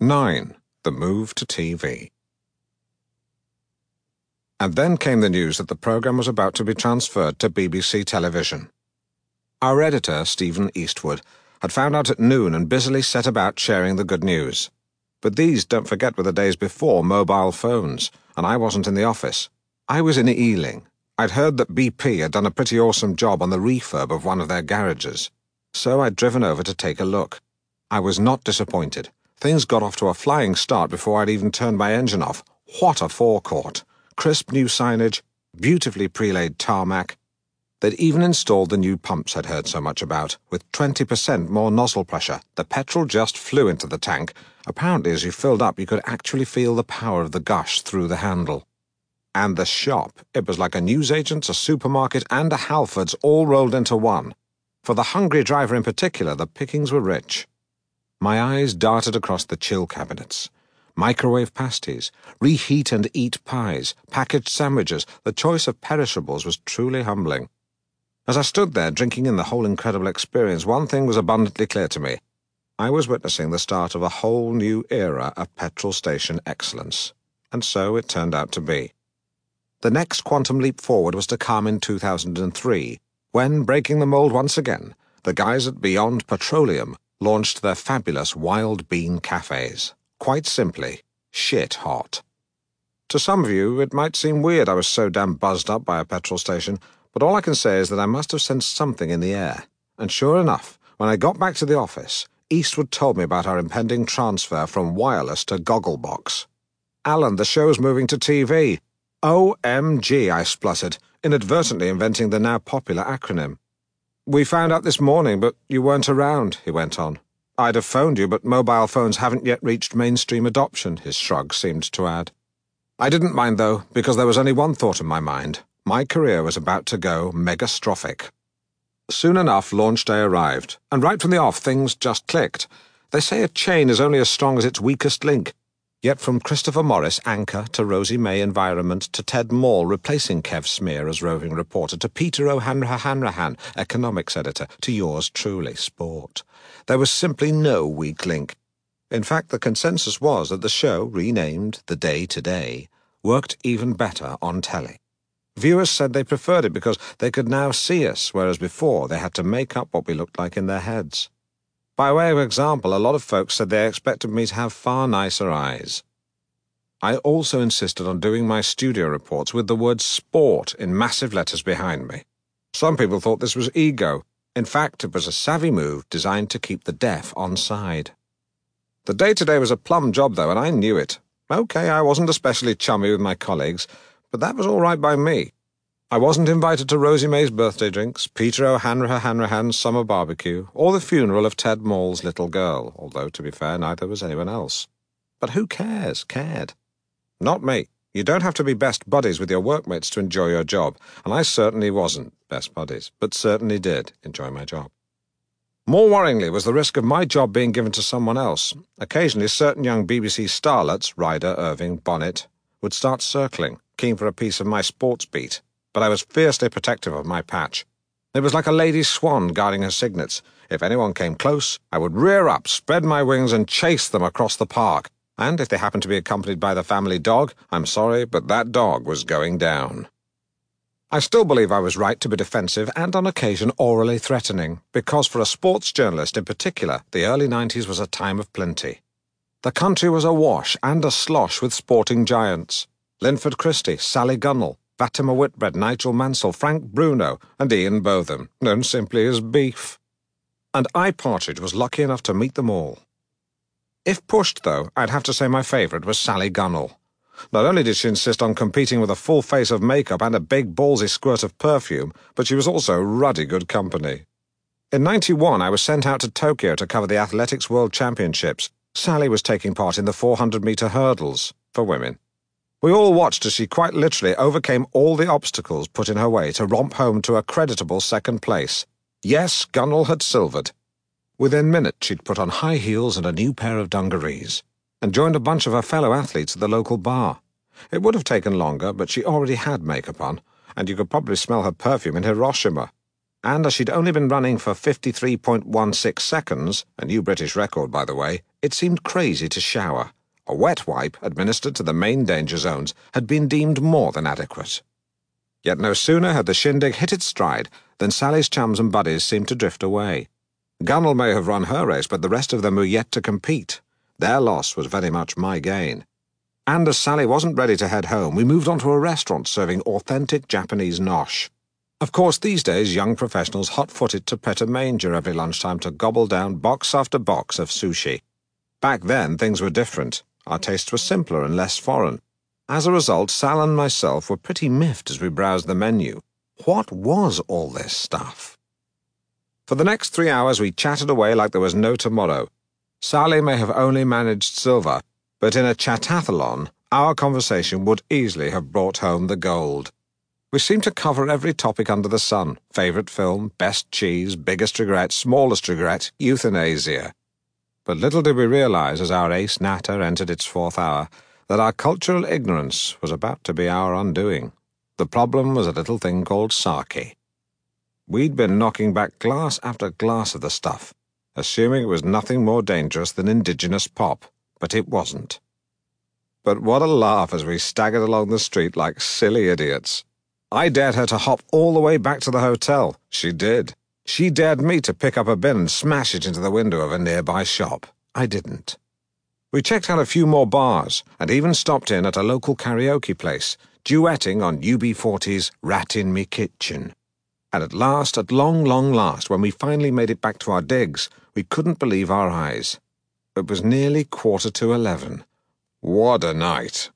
9. The move to TV. And then came the news that the programme was about to be transferred to BBC Television. Our editor, Stephen Eastwood, had found out at noon and busily set about sharing the good news. But these, don't forget, were the days before mobile phones, and I wasn't in the office. I was in Ealing. I'd heard that BP had done a pretty awesome job on the refurb of one of their garages, so I'd driven over to take a look. I was not disappointed. Things got off to a flying start before I'd even turned my engine off. What a forecourt! Crisp new signage, beautifully pre-laid tarmac. They'd even installed the new pumps I'd heard so much about, with 20% more nozzle pressure. The petrol just flew into the tank. Apparently, as you filled up, you could actually feel the power of the gush through the handle. And the shop, it was like a newsagent's, a supermarket, and a Halfords all rolled into one. For the hungry driver in particular, the pickings were rich. My eyes darted across the chill cabinets. Microwave pasties, reheat and eat pies, packaged sandwiches. The choice of perishables was truly humbling. As I stood there drinking in the whole incredible experience, one thing was abundantly clear to me. I was witnessing the start of a whole new era of petrol station excellence. And so it turned out to be. The next quantum leap forward was to come in 2003, when, breaking the mold once again, the guys at Beyond Petroleum launched their fabulous Wild Bean cafes. Quite simply, shit hot. To some of you, it might seem weird I was so damn buzzed up by a petrol station, but all I can say is that I must have sensed something in the air. And sure enough, when I got back to the office, Eastwood told me about our impending transfer from wireless to Gogglebox. "Alan, the show's moving to TV." "OMG," I spluttered, inadvertently inventing the now popular acronym. "We found out this morning, but you weren't around," he went on. "I'd have phoned you, but mobile phones haven't yet reached mainstream adoption," his shrug seemed to add. I didn't mind, though, because there was only one thought in my mind. My career was about to go megastrophic. Soon enough, launch day arrived, and right from the off, things just clicked. They say a chain is only as strong as its weakest link. Yet from Christopher Morris, anchor, to Rosie May, environment, to Ted Maul, replacing Kev Smear as roving reporter, to Peter O'Hanrahan, economics editor, to yours truly, sport. There was simply no weak link. In fact, the consensus was that the show, renamed The Day Today, worked even better on telly. Viewers said they preferred it because they could now see us, whereas before they had to make up what we looked like in their heads. By way of example, a lot of folks said they expected me to have far nicer eyes. I also insisted on doing my studio reports with the word sport in massive letters behind me. Some people thought this was ego. In fact, it was a savvy move designed to keep the deaf on side. The day-to-day was a plum job, though, and I knew it. Okay, I wasn't especially chummy with my colleagues, but that was all right by me. I wasn't invited to Rosie May's birthday drinks, Peter O'Hanrahan's summer barbecue, or the funeral of Ted Maul's little girl, although, to be fair, neither was anyone else. But who cared? Not me. You don't have to be best buddies with your workmates to enjoy your job, and I certainly wasn't best buddies, but certainly did enjoy my job. More worryingly was the risk of my job being given to someone else. Occasionally, certain young BBC starlets, Ryder, Irving, Bonnet, would start circling, keen for a piece of my sports beat. But I was fiercely protective of my patch. It was like a lady swan guarding her cygnets. If anyone came close, I would rear up, spread my wings, and chase them across the park. And if they happened to be accompanied by the family dog, I'm sorry, but that dog was going down. I still believe I was right to be defensive and on occasion orally threatening, because for a sports journalist in particular, the early 90s was a time of plenty. The country was awash and a slosh with sporting giants. Linford Christie, Sally Gunnell, Fatima Whitbread, Nigel Mansell, Frank Bruno, and Ian Botham, known simply as Beef. And I, Partridge, was lucky enough to meet them all. If pushed, though, I'd have to say my favourite was Sally Gunnell. Not only did she insist on competing with a full face of makeup and a big ballsy squirt of perfume, but she was also ruddy good company. In '91, I was sent out to Tokyo to cover the Athletics World Championships. Sally was taking part in the 400-metre hurdles for women. We all watched as she quite literally overcame all the obstacles put in her way to romp home to a creditable second place. Yes, Gunnell had silvered. Within minutes, she'd put on high heels and a new pair of dungarees, and joined a bunch of her fellow athletes at the local bar. It would have taken longer, but she already had makeup on, and you could probably smell her perfume in Hiroshima. and as she'd only been running for 53.16 seconds, a new British record by the way, it seemed crazy to shower. A wet wipe administered to the main danger zones had been deemed more than adequate. Yet no sooner had the shindig hit its stride than Sally's chums and buddies seemed to drift away. Gunnell may have run her race, but the rest of them were yet to compete. Their loss was very much my gain. And as Sally wasn't ready to head home, we moved on to a restaurant serving authentic Japanese nosh. Of course, these days, young professionals hot-footed to pet a manger every lunchtime to gobble down box after box of sushi. Back then, things were different. Our tastes were simpler and less foreign. As a result, Sal and myself were pretty miffed as we browsed the menu. What was all this stuff? For the next 3 hours, we chatted away like there was no tomorrow. Sally may have only managed silver, but in a chatathlon, our conversation would easily have brought home the gold. We seemed to cover every topic under the sun: favourite film, best cheese, biggest regret, smallest regret, euthanasia. But little did we realise, as our ace natter entered its 4th hour, that our cultural ignorance was about to be our undoing. The problem was a little thing called sake. We'd been knocking back glass after glass of the stuff, assuming it was nothing more dangerous than indigenous pop, but it wasn't. But what a laugh as we staggered along the street like silly idiots. I dared her to hop all the way back to the hotel. She did. She dared me to pick up a bin and smash it into the window of a nearby shop. I didn't. We checked out a few more bars and even stopped in at a local karaoke place, duetting on UB40's Rat in Me Kitchen. And at last, at long, long last, when we finally made it back to our digs, we couldn't believe our eyes. It was nearly 11:15. What a night!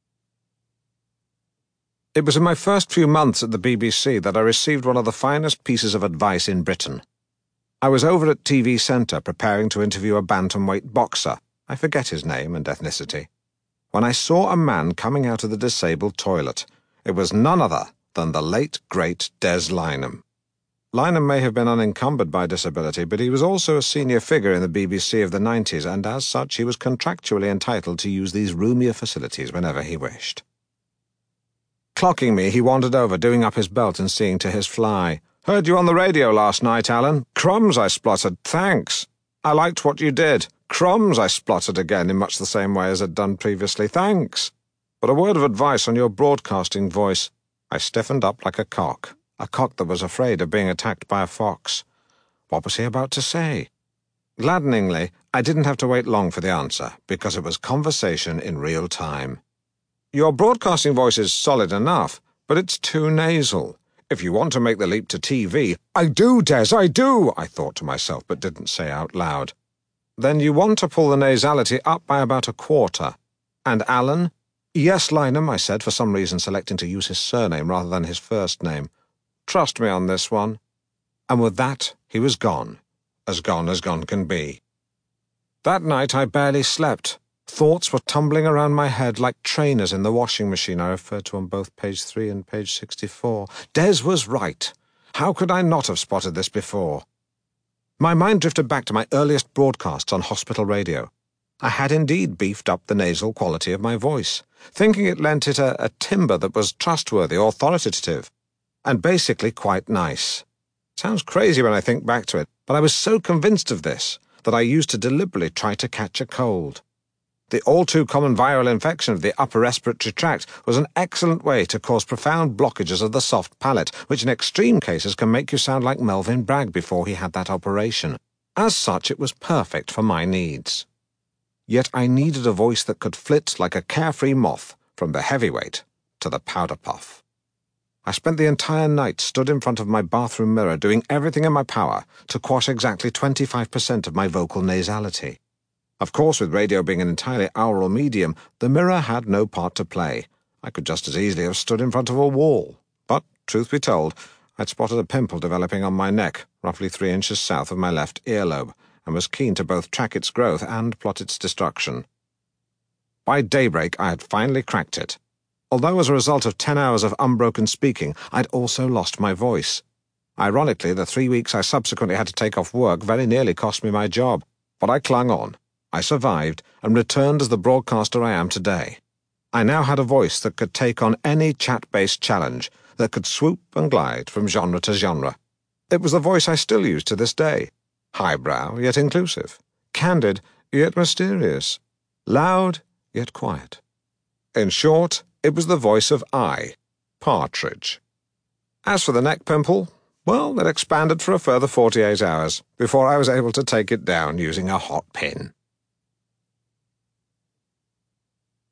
It was in my first few months at the BBC that I received one of the finest pieces of advice in Britain. I was over at TV Centre preparing to interview a bantamweight boxer, I forget his name and ethnicity, when I saw a man coming out of the disabled toilet. It was none other than the late, great Des Lynam. Lynam may have been unencumbered by disability, but he was also a senior figure in the BBC of the 90s, and as such he was contractually entitled to use these roomier facilities whenever he wished. Clocking me, he wandered over, doing up his belt and seeing to his fly. "Heard you on the radio last night, Alan." "Crumbs," I spluttered. "Thanks." "I liked what you did." "Crumbs," I spluttered again in much the same way as I'd done previously. "Thanks. But a word of advice on your broadcasting voice." I stiffened up like a cock that was afraid of being attacked by a fox. What was he about to say? Gladdeningly, I didn't have to wait long for the answer, because it was conversation in real time. "Your broadcasting voice is solid enough, but it's too nasal. If you want to make the leap to TV—" "I do, Des, I do," I thought to myself, but didn't say out loud. "Then you want to pull the nasality up by about a quarter. And Alan?" "Yes, Lynam," I said, for some reason selecting to use his surname rather than his first name. "Trust me on this one." And with that, he was gone as gone can be. That night I barely slept. Thoughts were tumbling around my head like trainers in the washing machine I referred to on both page 3 and page 64. Des was right. How could I not have spotted this before? My mind drifted back to my earliest broadcasts on hospital radio. I had indeed beefed up the nasal quality of my voice, thinking it lent it a timbre that was trustworthy, authoritative, and basically quite nice. Sounds crazy when I think back to it, but I was so convinced of this that I used to deliberately try to catch a cold. The all-too-common viral infection of the upper respiratory tract was an excellent way to cause profound blockages of the soft palate, which in extreme cases can make you sound like Melvin Bragg before he had that operation. As such, it was perfect for my needs. Yet I needed a voice that could flit like a carefree moth from the heavyweight to the powder puff. I spent the entire night stood in front of my bathroom mirror doing everything in my power to quash exactly 25% of my vocal nasality. Of course, with radio being an entirely aural medium, the mirror had no part to play. I could just as easily have stood in front of a wall. But, truth be told, I'd spotted a pimple developing on my neck, roughly 3 inches south of my left earlobe, and was keen to both track its growth and plot its destruction. By daybreak, I had finally cracked it. Although as a result of 10 hours of unbroken speaking, I'd also lost my voice. Ironically, the 3 weeks I subsequently had to take off work very nearly cost me my job, but I clung on. I survived and returned as the broadcaster I am today. I now had a voice that could take on any chat-based challenge, that could swoop and glide from genre to genre. It was the voice I still use to this day. Highbrow, yet inclusive. Candid, yet mysterious. Loud, yet quiet. In short, it was the voice of I, Partridge. As for the neck pimple, well, it expanded for a further 48 hours before I was able to take it down using a hot pin.